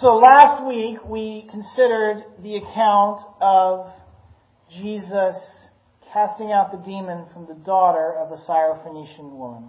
So last week we considered the account of Jesus casting out the demon from the daughter of the Syrophoenician woman.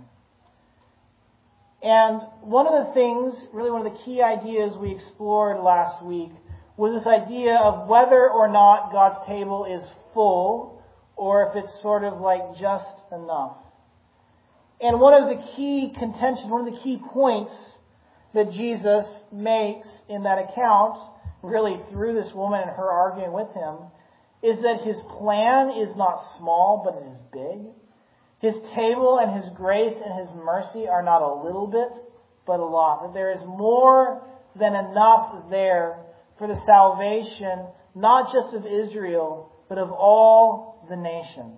And one of the things, really one of the key ideas we explored last week was this idea of whether or not God's table is full or if it's sort of like just enough. And one of the key contentions, one of the key points that Jesus makes in that account, really through this woman and her arguing with him, is that his plan is not small, but it is big. His table and his grace and his mercy are not a little bit, but a lot. That there is more than enough there for the salvation, not just of Israel, but of all the nations.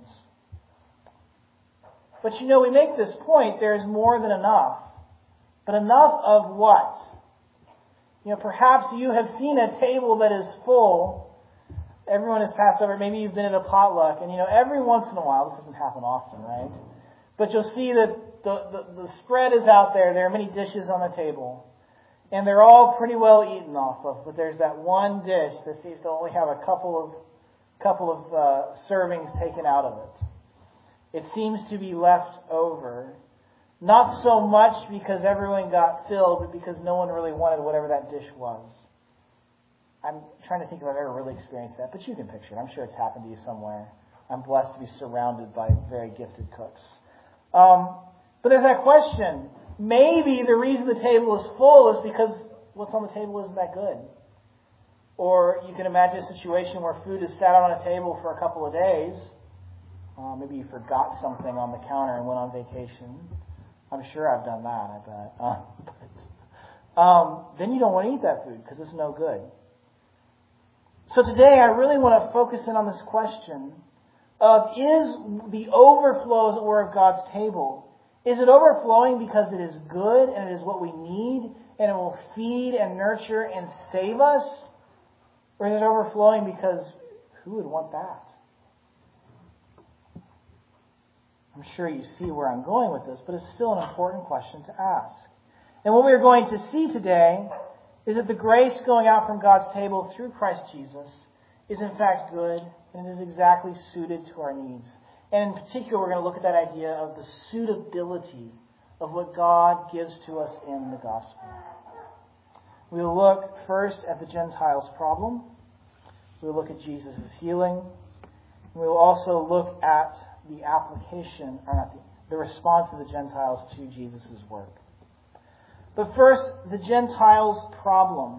But we make this point, there is more than enough. But enough of what? Perhaps you have seen a table that is full. Everyone has passed over. Maybe you've been at a potluck. And every once in a while, this doesn't happen often, right? But you'll see that the spread is out there. There are many dishes on the table. And they're all pretty well eaten off of. But there's that one dish that seems to only have a couple of servings taken out of it. It seems to be left over. Not so much because everyone got filled, but because no one really wanted whatever that dish was. I'm trying to think if I've ever really experienced that, but you can picture it. I'm sure it's happened to you somewhere. I'm blessed to be surrounded by very gifted cooks. But there's that question. Maybe the reason the table is full is because what's on the table isn't that good. Or you can imagine a situation where food is sat on a table for a couple of days. Maybe you forgot something on the counter and went on vacation. I'm sure I've done that, I bet. Then you don't want to eat that food because it's no good. So today I really want to focus in on this question of, is the overflow, as it were, of God's table, is it overflowing because it is good and it is what we need and it will feed and nurture and save us? Or is it overflowing because who would want that? I'm sure you see where I'm going with this, but it's still an important question to ask. And what we're going to see today is that the grace going out from God's table through Christ Jesus is in fact good, and it is exactly suited to our needs. And in particular, we're going to look at that idea of the suitability of what God gives to us in the gospel. We'll look first at the Gentiles' problem. We'll look at Jesus' healing. And we'll also look at the application, or not the response of the Gentiles to Jesus' work. But first, the Gentiles' problem.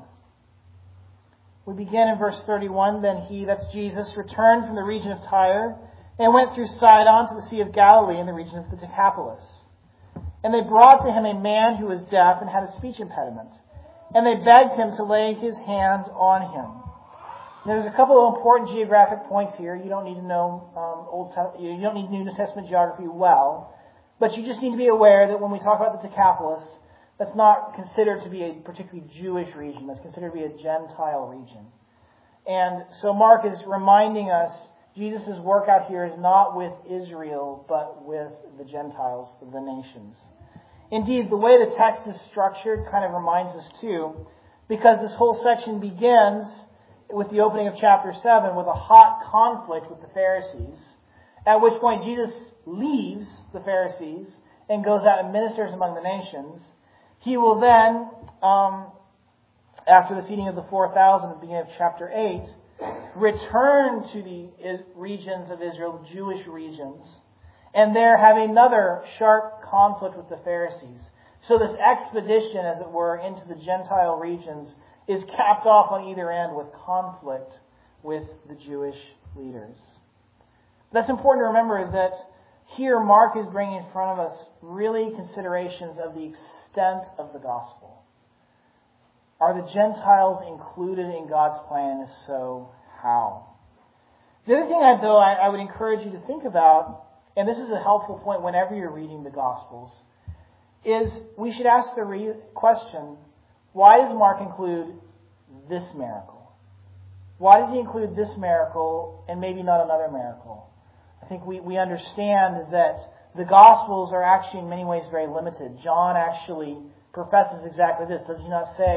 We begin in verse 31. Then he, that's Jesus, returned from the region of Tyre and went through Sidon to the Sea of Galilee in the region of the Decapolis. And they brought to him a man who was deaf and had a speech impediment. And they begged him to lay his hand on him. There's a couple of important geographic points here. You don't need to know you don't need New Testament geography well, but you just need to be aware that when we talk about the Decapolis, that's not considered to be a particularly Jewish region. That's considered to be a Gentile region. And so Mark is reminding us Jesus' work out here is not with Israel, but with the Gentiles, the nations. Indeed, the way the text is structured kind of reminds us too, because this whole section begins with the opening of chapter 7 with a hot conflict with the Pharisees, at which point Jesus leaves the Pharisees and goes out and ministers among the nations. He will then, after the feeding of the 4,000 at the beginning of chapter 8, return to the regions of Israel, Jewish regions, and there have another sharp conflict with the Pharisees. So this expedition, as it were, into the Gentile regions is capped off on either end with conflict with the Jewish leaders. That's important to remember that here Mark is bringing in front of us really considerations of the extent of the gospel. Are the Gentiles included in God's plan? If so, how? The other thing, I would encourage you to think about, and this is a helpful point whenever you're reading the Gospels, is we should ask the question, why does Mark include this miracle? Why does he include this miracle and maybe not another miracle? I think we understand that the Gospels are actually in many ways very limited. John actually professes exactly this. Does he not say,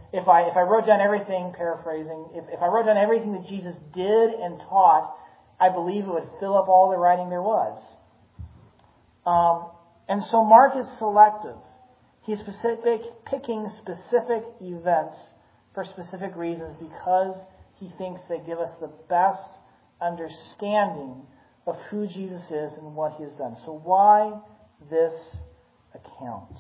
if I wrote down everything, paraphrasing, if I wrote down everything that Jesus did and taught, I believe it would fill up all the writing there was. And so Mark is selective. He's picking specific events for specific reasons because he thinks they give us the best understanding of who Jesus is and what he has done. So why this account?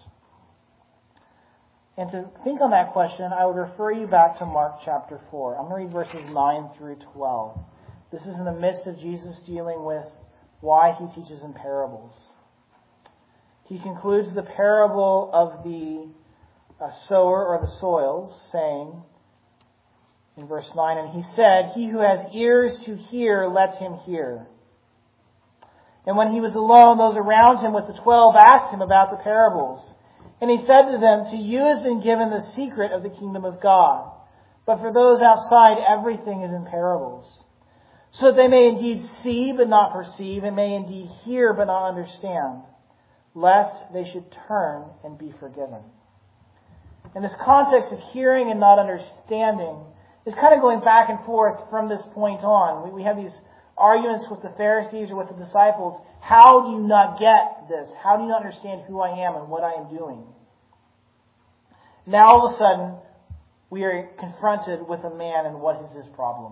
And to think on that question, I would refer you back to Mark chapter 4. I'm going to read verses 9 through 12. This is in the midst of Jesus dealing with why he teaches in parables. He concludes the parable of the sower or the soils, saying in verse 9, "And he said, 'He who has ears to hear, let him hear.' And when he was alone, those around him with the 12 asked him about the parables. And he said to them, 'To you has been given the secret of the kingdom of God. But for those outside, everything is in parables, so that they may indeed see but not perceive, and may indeed hear but not understand, lest they should turn and be forgiven.'" In this context of hearing and not understanding, is kind of going back and forth from this point on. We have these arguments with the Pharisees or with the disciples. How do you not get this? How do you not understand who I am and what I am doing? Now all of a sudden, we are confronted with a man, and what is his problem?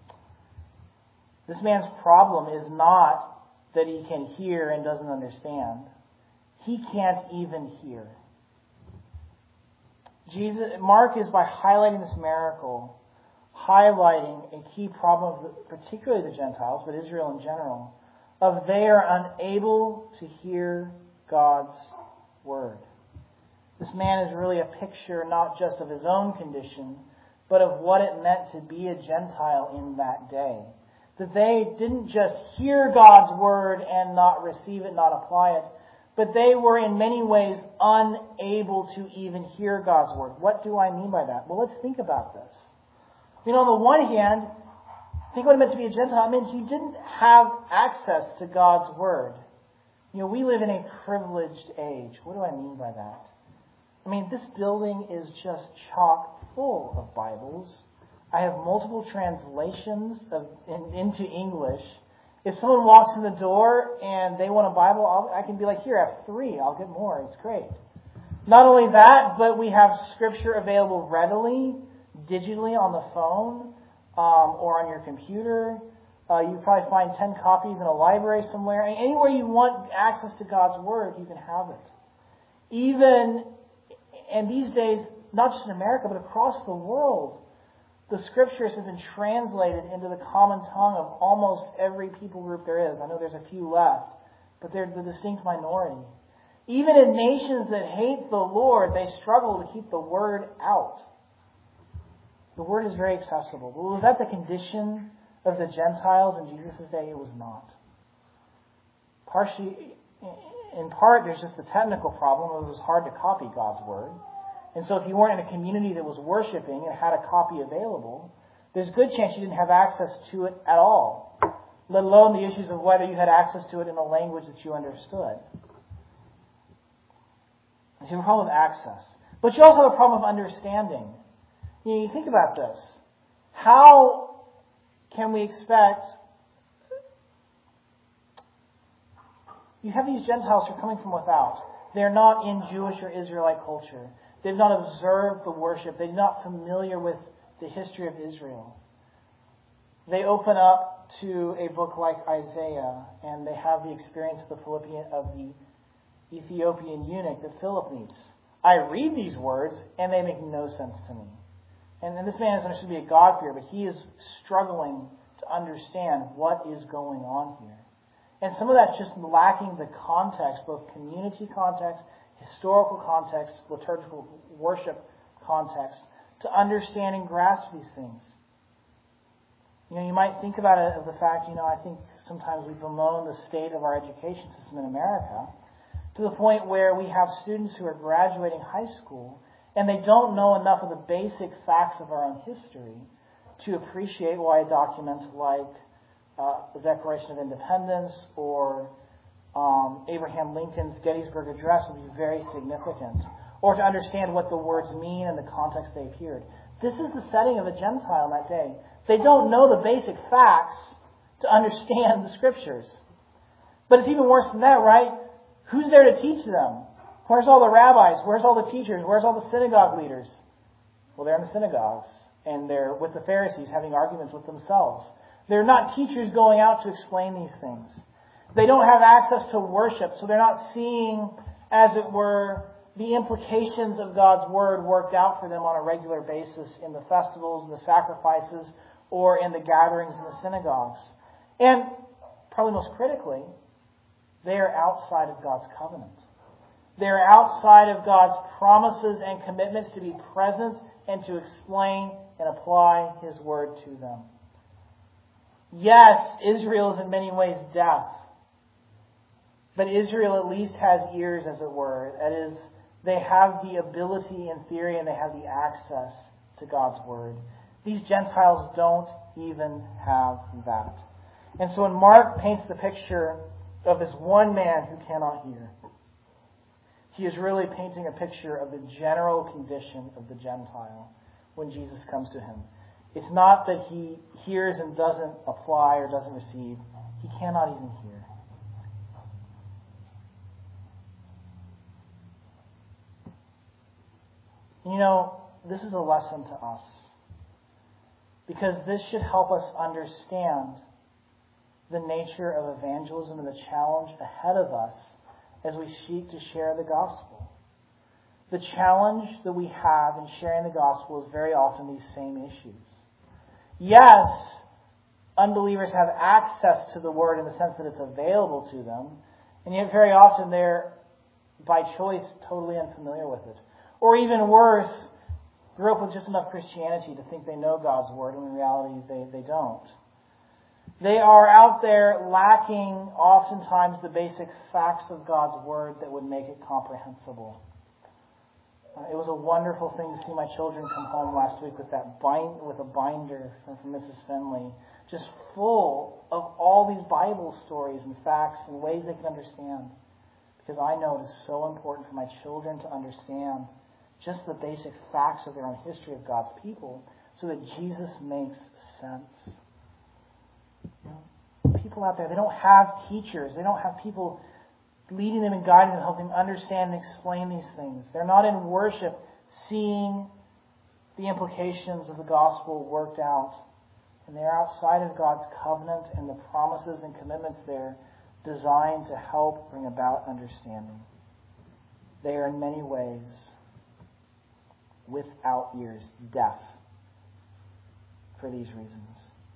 This man's problem is not that he can hear and doesn't understand. He can't even hear. Mark is, by highlighting this miracle, highlighting a key problem of particularly the Gentiles, but Israel in general, of they are unable to hear God's word. This man is really a picture not just of his own condition, but of what it meant to be a Gentile in that day. That they didn't just hear God's word and not receive it, not apply it, but they were in many ways unable to even hear God's word. What do I mean by that? Well, let's think about this. On the one hand, think what it meant to be a Gentile. It meant he didn't have access to God's word. We live in a privileged age. What do I mean by that? This building is just chock full of Bibles. I have multiple translations into English. If someone walks in the door and they want a Bible, I can be like, "Here, I have 3. I'll get more." It's great. Not only that, but we have Scripture available readily, digitally on the phone or on your computer. You probably find 10 copies in a library somewhere. Anywhere you want access to God's Word, you can have it. And these days, not just in America, but across the world, the Scriptures have been translated into the common tongue of almost every people group there is. I know there's a few left, but they're the distinct minority. Even in nations that hate the Lord, they struggle to keep the Word out. The Word is very accessible. But was that the condition of the Gentiles in Jesus' day? It was not. In part, there's just the technical problem. It was hard to copy God's Word. And so if you weren't in a community that was worshiping and had a copy available, there's a good chance you didn't have access to it at all, let alone the issues of whether you had access to it in a language that you understood. You have a problem with access. But you also have a problem of understanding. You think about this. How can we expect... You have these Gentiles who are coming from without. They're not in Jewish or Israelite culture. They've not observed the worship. They're not familiar with the history of Israel. They open up to a book like Isaiah, and they have the experience of the Ethiopian eunuch that Philip meets. I read these words, and they make no sense to me. And this man is understood to be a God-fearer, but he is struggling to understand what is going on here. And some of that's just lacking the context, both community context, historical context, liturgical worship context, to understand and grasp these things. You might think about it as the fact, I think sometimes we bemoan the state of our education system in America to the point where we have students who are graduating high school and they don't know enough of the basic facts of our own history to appreciate why a document like the Declaration of Independence or Abraham Lincoln's Gettysburg Address would be very significant. or to understand what the words mean and the context they appeared. This is the setting of a Gentile in that day. They don't know the basic facts to understand the Scriptures. But it's even worse than that, right? Who's there to teach them? Where's all the rabbis? Where's all the teachers? Where's all the synagogue leaders? Well, they're in the synagogues, and they're with the Pharisees having arguments with themselves. They're not teachers going out to explain these things. They don't have access to worship, so they're not seeing, as it were, the implications of God's Word worked out for them on a regular basis in the festivals and the sacrifices or in the gatherings in the synagogues. And probably most critically, they are outside of God's covenant. They are outside of God's promises and commitments to be present and to explain and apply His Word to them. Yes, Israel is in many ways deaf. But Israel at least has ears, as it were. That is, they have the ability in theory and they have the access to God's Word. These Gentiles don't even have that. And so when Mark paints the picture of this one man who cannot hear, he is really painting a picture of the general condition of the Gentile when Jesus comes to him. It's not that he hears and doesn't apply or doesn't receive. He cannot even hear. You know, this is a lesson to us, because this should help us understand the nature of evangelism and the challenge ahead of us as we seek to share the gospel. The challenge that we have in sharing the gospel is very often these same issues. Yes, unbelievers have access to the Word in the sense that it's available to them, and yet very often they're, by choice, totally unfamiliar with it. Or even worse, grew up with just enough Christianity to think they know God's Word, when in reality they don't. They are out there lacking oftentimes the basic facts of God's Word that would make it comprehensible. It was a wonderful thing to see my children come home last week with a binder from Mrs. Finley, just full of all these Bible stories and facts and ways they can understand. Because I know it is so important for my children to understand just the basic facts of their own history of God's people so that Jesus makes sense. You know, people out there, they don't have teachers. They don't have people leading them and guiding them, helping them understand and explain these things. They're not in worship seeing the implications of the gospel worked out. And they're outside of God's covenant and the promises and commitments there designed to help bring about understanding. They are in many ways without ears, deaf, for these reasons.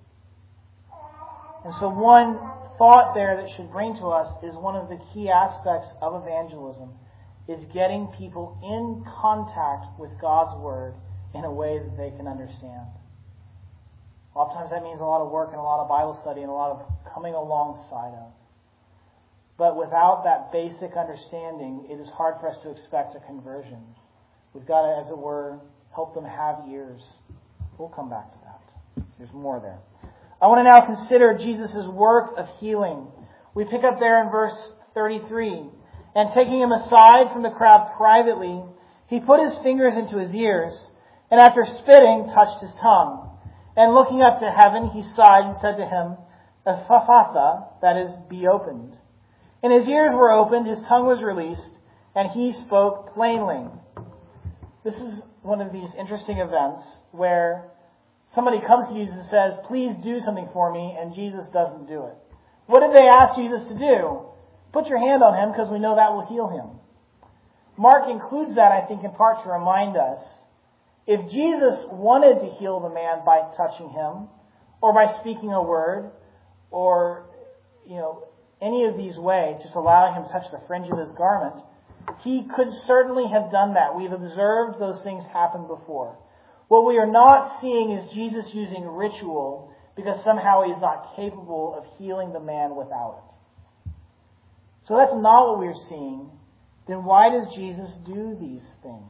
And so one thought there that should bring to us is one of the key aspects of evangelism is getting people in contact with God's Word in a way that they can understand. Oftentimes that means a lot of work and a lot of Bible study and a lot of coming alongside of. But without that basic understanding, it is hard for us to expect a conversion. We've got to, as it were, help them have ears. We'll come back to that. There's more there. I want to now consider Jesus' work of healing. We pick up there in verse 33. And taking him aside from the crowd privately, he put his fingers into his ears, and after spitting, touched his tongue. And looking up to heaven, he sighed and said to him, Ephphatha, that is, be opened. And his ears were opened, his tongue was released, and he spoke plainly. This is one of these interesting events where somebody comes to Jesus and says, please do something for me, and Jesus doesn't do it. What did they ask Jesus to do? Put your hand on him because we know that will heal him. Mark includes that, I think, in part to remind us, if Jesus wanted to heal the man by touching him, or by speaking a word, or, any of these ways, just allowing him to touch the fringe of his garment, he could certainly have done that. We've observed those things happen before. What we are not seeing is Jesus using ritual because somehow he is not capable of healing the man without it. So that's not what we're seeing. Then why does Jesus do these things?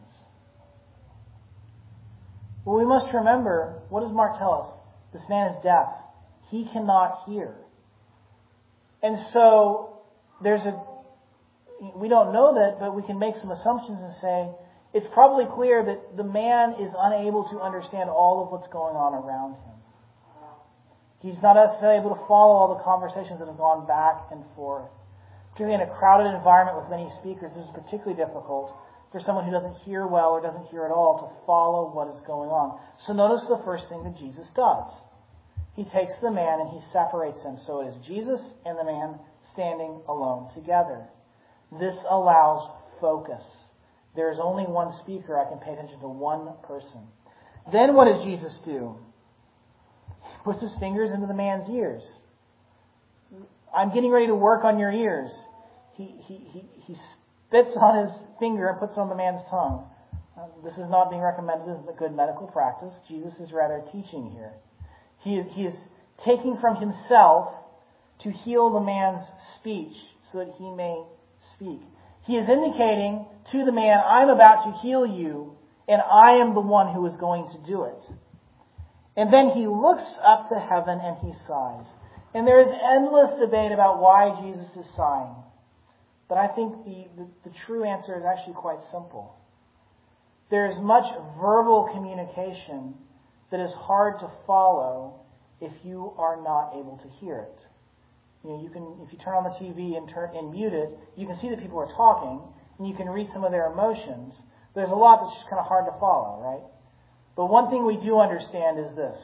Well, we must remember, what does Mark tell us? This man is deaf. He cannot hear. And so we don't know that, but we can make some assumptions and say, it's probably clear that the man is unable to understand all of what's going on around him. He's not necessarily able to follow all the conversations that have gone back and forth. Particularly in a crowded environment with many speakers, this is particularly difficult for someone who doesn't hear well or doesn't hear at all to follow what is going on. So notice the first thing that Jesus does. He takes the man and he separates them. So it is Jesus and the man standing alone together. This allows focus. There is only one speaker. I can pay attention to one person. Then what does Jesus do? He puts his fingers into the man's ears. I'm getting ready to work on your ears. He spits on his finger and puts it on the man's tongue. This is not being recommended as a good medical practice. Jesus is rather teaching here. He is taking from himself to heal the man's speech so that he may speak. He is indicating to the man, I'm about to heal you, and I am the one who is going to do it. And then he looks up to heaven and he sighs. And there is endless debate about why Jesus is sighing. But I think the true answer is actually quite simple. There is much verbal communication that is hard to follow if you are not able to hear it. If you turn on the TV and mute it, you can see that people are talking, and you can read some of their emotions. There's a lot that's just kind of hard to follow, right? But one thing we do understand is this.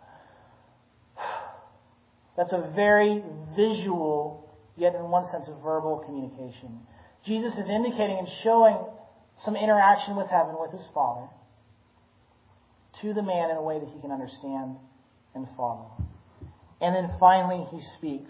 That's a very visual, yet in one sense, a verbal communication. Jesus is indicating and showing some interaction with heaven, with his Father, to the man in a way that he can understand and follow. And then finally he speaks,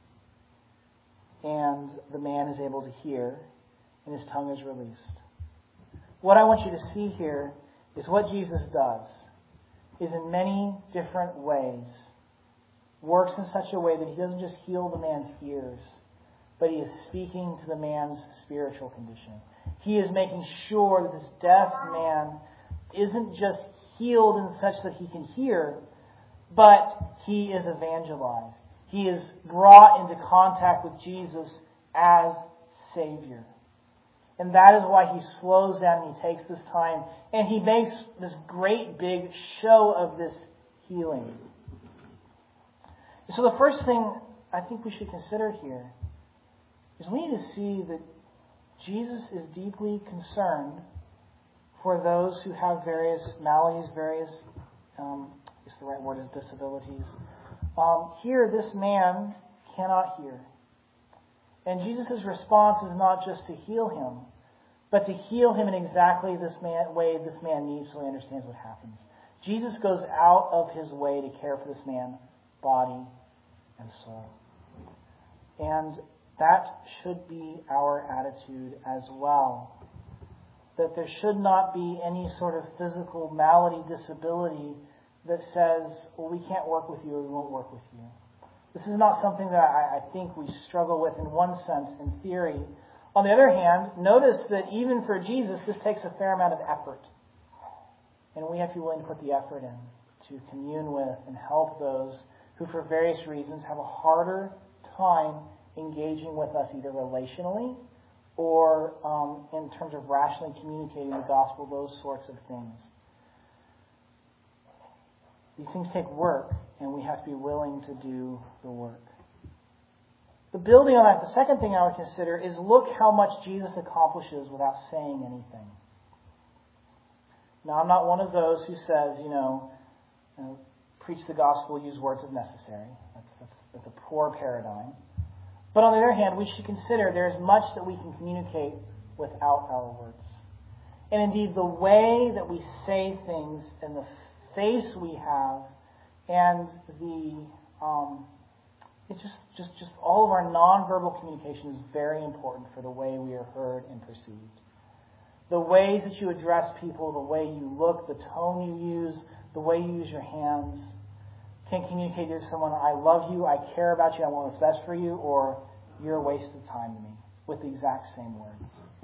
and the man is able to hear, and his tongue is released. What I want you to see here is what Jesus does is in many different ways works in such a way that he doesn't just heal the man's ears, but he is speaking to the man's spiritual condition. He is making sure that this deaf man isn't just healed in such that he can hear, but he is evangelized. He is brought into contact with Jesus as Savior. And that is why he slows down and he takes this time and he makes this great big show of this healing. So the first thing I think we should consider here is we need to see that Jesus is deeply concerned for those who have various maladies, various, if the right word is disabilities. Here, this man cannot hear. And Jesus' response is not just to heal him, but to heal him in exactly way this man needs so he understands what happens. Jesus goes out of his way to care for this man, body and soul. And that should be our attitude as well. That there should not be any sort of physical malady, disability that says, well, we can't work with you or we won't work with you. This is not something that I think we struggle with in one sense, in theory. On the other hand, notice that even for Jesus, this takes a fair amount of effort. And we have to be willing to put the effort in to commune with and help those who for various reasons have a harder time engaging with us either relationally or in terms of rationally communicating the gospel, those sorts of things. These things take work, and we have to be willing to do the work. But building on that, the second thing I would consider is look how much Jesus accomplishes without saying anything. Now, I'm not one of those who says, preach the gospel, use words if necessary. That's a poor paradigm. But on the other hand, we should consider there is much that we can communicate without our words. And indeed, the way that we say things and the face we have and just all of our nonverbal communication is very important for the way we are heard and perceived. The ways that you address people, the way you look, the tone you use, the way you use your hands can communicate to someone, I love you, I care about you, I want what's best for you, or you're a waste of time to me, with the exact same words.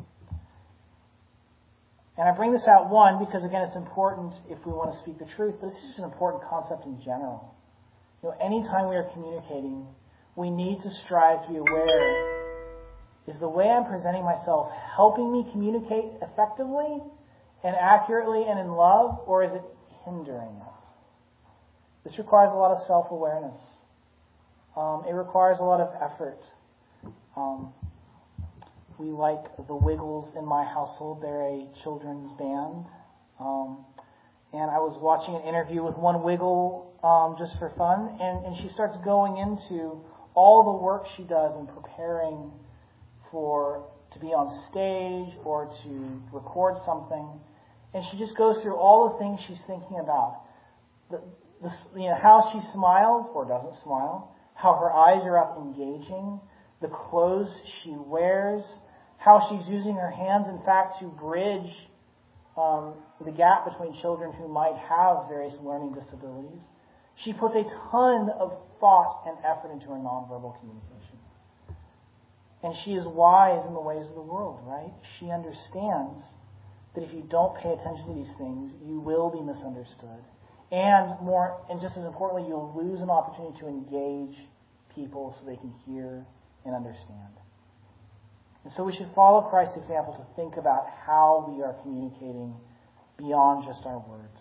And I bring this out, one, because again it's important if we want to speak the truth, but it's just an important concept in general. Anytime we are communicating, we need to strive to be aware, is the way I'm presenting myself helping me communicate effectively? and accurately and in love, or is it hindering us? This requires a lot of self-awareness. It requires a lot of effort. We like the Wiggles in my household. They're a children's band. And I was watching an interview with one Wiggle just for fun, and she starts going into all the work she does in preparing to be on stage or to record something. And she just goes through all the things she's thinking about. How she smiles or doesn't smile, how her eyes are up engaging, the clothes she wears, how she's using her hands, in fact, to bridge the gap between children who might have various learning disabilities. She puts a ton of thought and effort into her nonverbal communication. And she is wise in the ways of the world, right? She understands that if you don't pay attention to these things, you will be misunderstood. And just as importantly, you'll lose an opportunity to engage people so they can hear and understand. And so we should follow Christ's example to think about how we are communicating beyond just our words.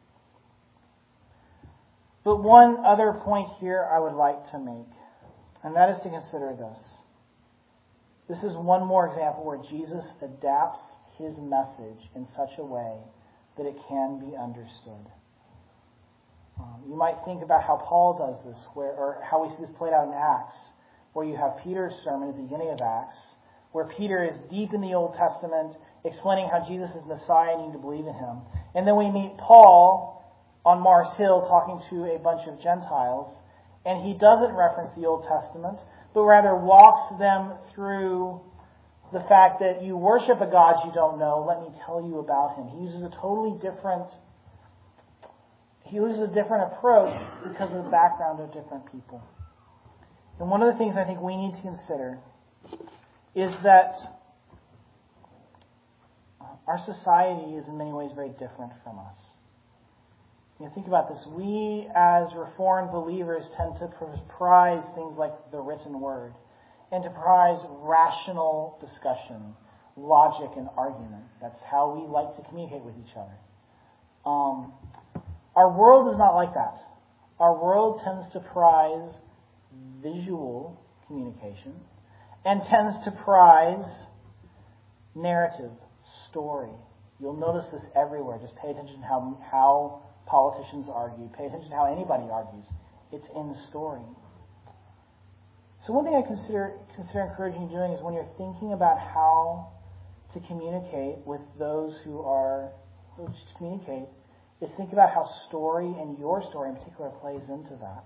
But one other point here I would like to make, and that is to consider this. This is one more example where Jesus adapts his message in such a way that it can be understood. You might think about how Paul does this, or how we see this played out in Acts, where you have Peter's sermon at the beginning of Acts, where Peter is deep in the Old Testament, explaining how Jesus is Messiah and you need to believe in him. And then we meet Paul on Mars Hill talking to a bunch of Gentiles, and he doesn't reference the Old Testament, but rather walks them through the fact that you worship a God you don't know. Let me tell you about him. He uses a different approach because of the background of different people. And one of the things I think we need to consider is that our society is in many ways very different from us. Think about this. We, as Reformed believers, tend to prize things like the written word and to prize rational discussion, logic, and argument. That's how we like to communicate with each other. Our world is not like that. Our world tends to prize visual communication and tends to prize narrative, story. You'll notice this everywhere. Just pay attention to how politicians argue. Pay attention to how anybody argues. It's in the story. So one thing I consider encouraging you doing is when you're thinking about how to communicate with those who communicate, is think about how story, and your story in particular, plays into that.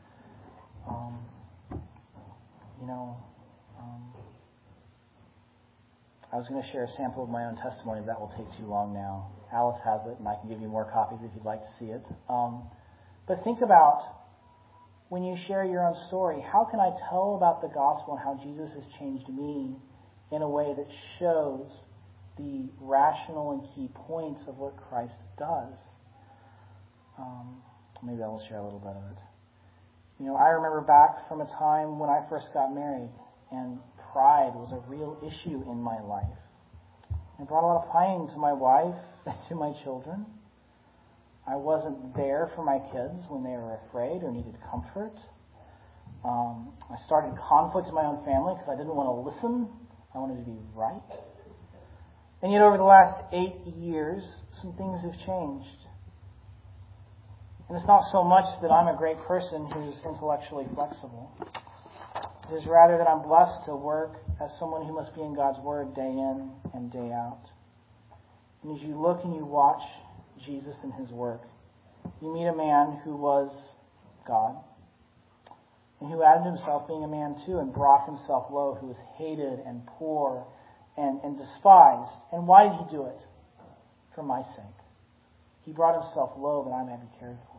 I was going to share a sample of my own testimony, but that will take too long now. Alice has it, and I can give you more copies if you'd like to see it. But think about when you share your own story, how can I tell about the gospel and how Jesus has changed me in a way that shows the rational and key points of what Christ does? Maybe I will share a little bit of it. I remember back from a time when I first got married, and pride was a real issue in my life. It brought a lot of pain to my wife and to my children. I wasn't there for my kids when they were afraid or needed comfort. I started conflict in my own family because I didn't want to listen. I wanted to be right. And yet over the last 8 years, some things have changed. And it's not so much that I'm a great person who's intellectually flexible. It is rather that I'm blessed to work as someone who must be in God's Word day in and day out. And as you look and you watch Jesus and his work, you meet a man who was God, and who added himself being a man too, and brought himself low, who was hated and poor and despised. And why did he do it? For my sake. He brought himself low that I might be cared for.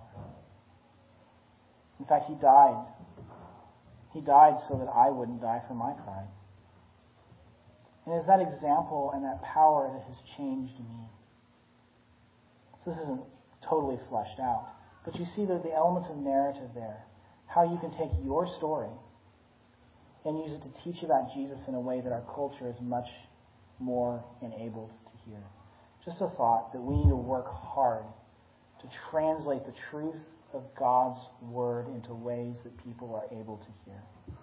In fact, he died. He died so that I wouldn't die for my pride. And it's that example and that power that has changed me. So this isn't totally fleshed out, but you see the elements of narrative there. How you can take your story and use it to teach about Jesus in a way that our culture is much more enabled to hear. just a thought that we need to work hard to translate the truth of God's Word into ways that people are able to hear.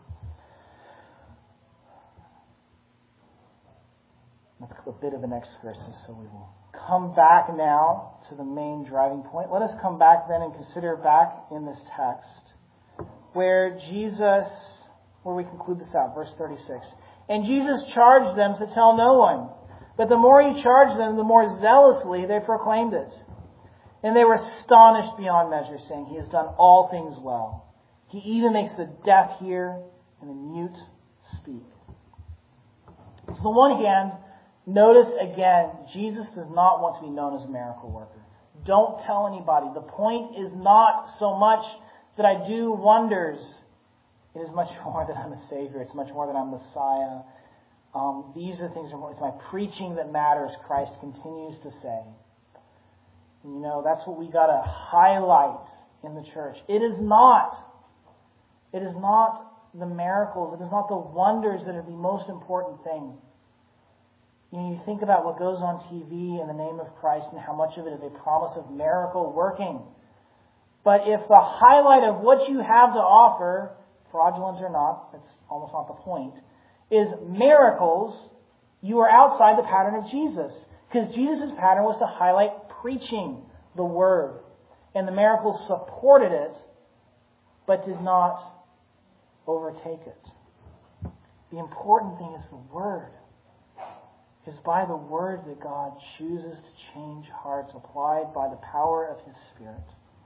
That's a bit of an excursus, so we will come back now to the main driving point. Let us come back then and consider back in this text where we conclude this out, verse 36. And Jesus charged them to tell no one. But the more he charged them, the more zealously they proclaimed it. And they were astonished beyond measure, saying, He has done all things well. He even makes the deaf hear and the mute speak. So on the one hand, notice again, Jesus does not want to be known as a miracle worker. Don't tell anybody. The point is not so much that I do wonders. It is much more that I'm a Savior. It's much more that I'm Messiah. These are things, it's my preaching that matters, Christ continues to say. And that's what we got to highlight in the church. It is not the miracles, it is not the wonders that are the most important thing. You think about what goes on TV in the name of Christ and how much of it is a promise of miracle working. But if the highlight of what you have to offer, fraudulent or not, that's almost not the point, is miracles, you are outside the pattern of Jesus. Because Jesus' pattern was to highlight preaching the Word. And the miracles supported it, but did not overtake it. The important thing is the Word. It is by the Word that God chooses to change hearts, applied by the power of His Spirit.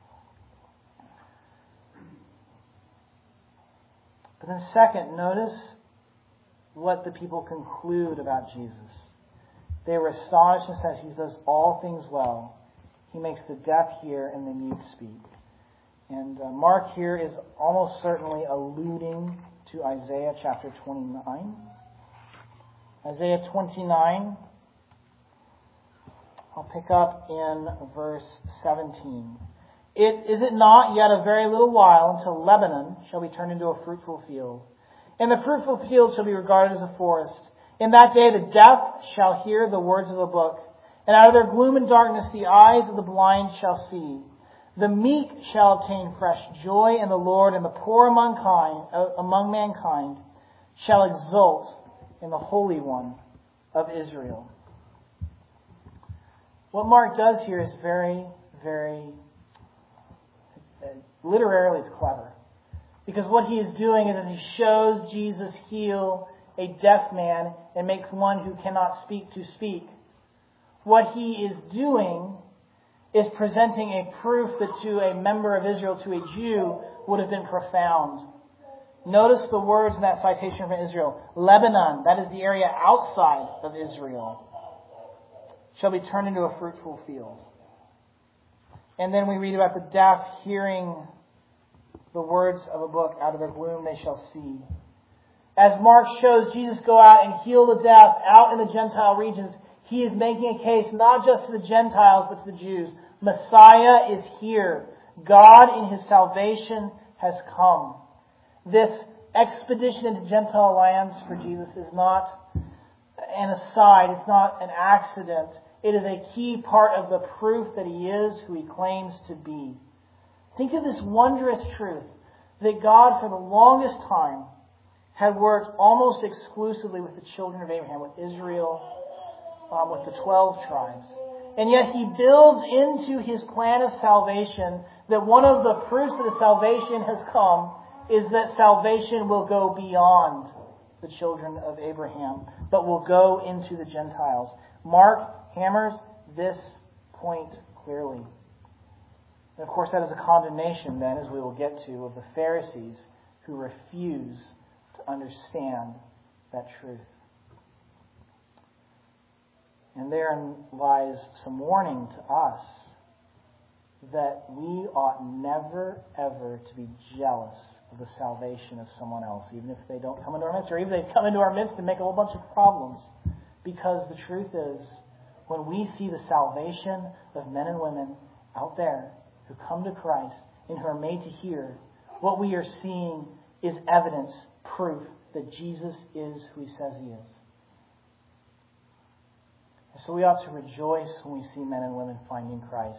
But then second, notice what the people conclude about Jesus. They were astonished and said, He does all things well. He makes the deaf hear and the mute speak. And Mark here is almost certainly alluding to Isaiah chapter 29. Isaiah 29, I'll pick up in verse 17. Is it not yet a very little while until Lebanon shall be turned into a fruitful field, and the fruitful field shall be regarded as a forest? In that day the deaf shall hear the words of the book, and out of their gloom and darkness the eyes of the blind shall see. The meek shall obtain fresh joy in the Lord, and the poor among mankind shall exult in the Holy One of Israel. What Mark does here is very, very literally it's clever. Because what he is doing is that he shows Jesus heal a deaf man and make one who cannot speak to speak. What he is doing is presenting a proof that to a member of Israel, to a Jew, would have been profound. Notice the words in that citation from Israel. Lebanon, that is the area outside of Israel, shall be turned into a fruitful field. And then we read about the deaf hearing the words of a book. Out of their gloom they shall see. As Mark shows Jesus go out and heal the deaf out in the Gentile regions, he is making a case not just to the Gentiles but to the Jews. Messiah is here. God in His salvation has come. This expedition into Gentile lands for Jesus is not an aside. It's not an accident. It is a key part of the proof that He is who He claims to be. Think of this wondrous truth that God for the longest time had worked almost exclusively with the children of Abraham, with Israel, with the 12 tribes. And yet He builds into His plan of salvation that one of the proofs that His salvation has come is that salvation will go beyond the children of Abraham, but will go into the Gentiles. Mark hammers this point clearly. And of course that is a condemnation then, as we will get to, of the Pharisees who refuse to understand that truth. And therein lies some warning to us that we ought never, ever to be jealous of the salvation of someone else, even if they don't come into our midst, or even if they come into our midst and make a whole bunch of problems. Because the truth is, when we see the salvation of men and women out there who come to Christ and who are made to hear, what we are seeing is evidence, proof that Jesus is who He says He is. So we ought to rejoice when we see men and women finding Christ.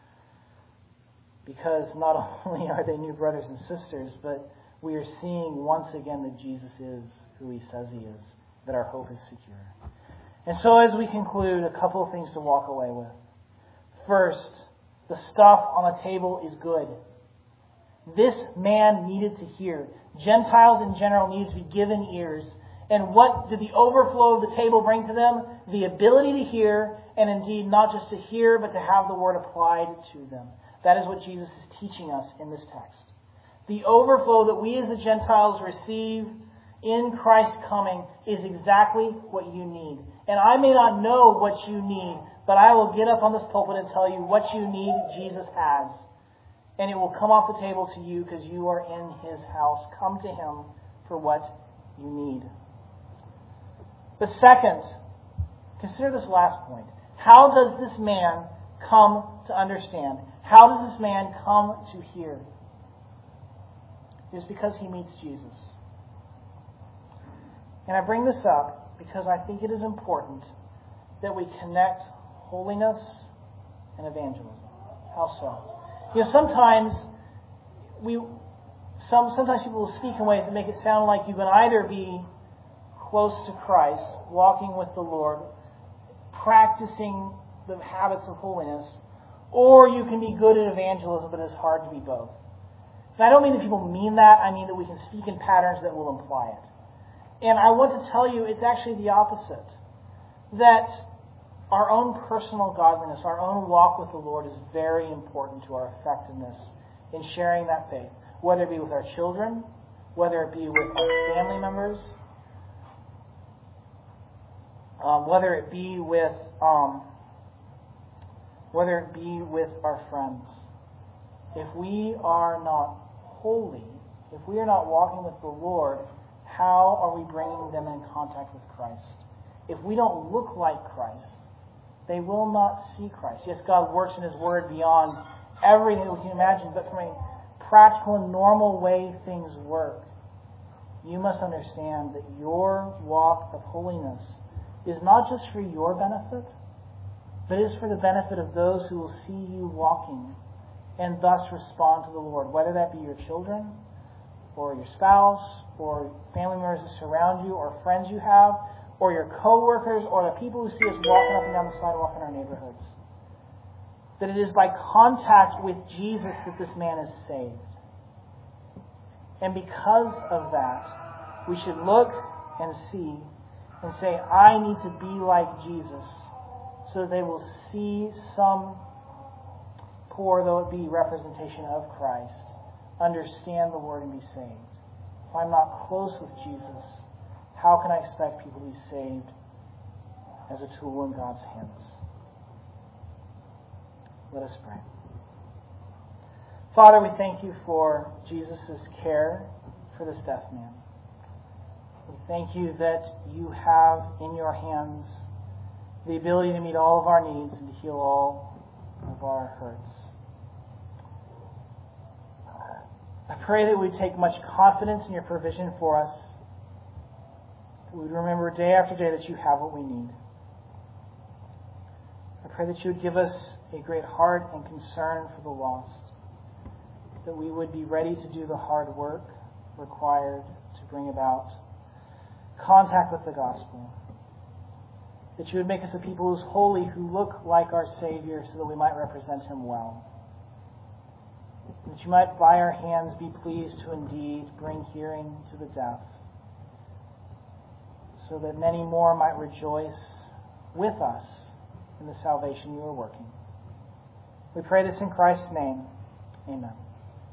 Because not only are they new brothers and sisters, but we are seeing once again that Jesus is who he says he is, that our hope is secure. And so as we conclude, a couple of things to walk away with. First, the stuff on the table is good. This man needed to hear. Gentiles in general needed to be given ears. And what did the overflow of the table bring to them? The ability to hear, and indeed not just to hear, but to have the word applied to them. That is what Jesus is teaching us in this text. The overflow that we as the Gentiles receive in Christ's coming is exactly what you need. And I may not know what you need, but I will get up on this pulpit and tell you what you need, Jesus has. And it will come off the table to you because you are in his house. Come to him for what you need. But second, consider this last point. How does this man come to understand? How does this man come to hear? It is because he meets Jesus. And I bring this up because I think it is important that we connect holiness and evangelism. How so? Sometimes sometimes people will speak in ways that make it sound like you can either be close to Christ, walking with the Lord, practicing the habits of holiness, or you can be good at evangelism, but it's hard to be both. And I don't mean that people mean that. I mean that we can speak in patterns that will imply it. And I want to tell you it's actually the opposite. That our own personal godliness, our own walk with the Lord is very important to our effectiveness in sharing that faith. Whether it be with our children, whether it be with our family members, whether it be with our friends. If we are not holy, if we are not walking with the Lord, how are we bringing them in contact with Christ? If we don't look like Christ, they will not see Christ. Yes, God works in his word beyond everything that we can imagine, but from a practical and normal way things work, you must understand that your walk of holiness is not just for your benefit, but is for the benefit of those who will see you walking and thus respond to the Lord, whether that be your children or your spouse or family members that surround you or friends you have or your co-workers or the people who see us walking up and down the sidewalk in our neighborhoods. That it is by contact with Jesus that this man is saved. And because of that, we should look and see and say, I need to be like Jesus, so that they will see some poor, though it be, representation of Christ, understand the Word and be saved. If I'm not close with Jesus, how can I expect people to be saved as a tool in God's hands? Let us pray. Father, we thank you for Jesus' care for this deaf man. We thank you that you have in your hands the ability to meet all of our needs and to heal all of our hurts. I pray that we take much confidence in your provision for us. That we would remember day after day that you have what we need. I pray that you would give us a great heart and concern for the lost. That we would be ready to do the hard work required to bring about contact with the gospel. That you would make us a people who is holy, who look like our Savior, so that we might represent him well. That you might by our hands be pleased to indeed bring hearing to the deaf, so that many more might rejoice with us in the salvation you are working. We pray this in Christ's name. Amen.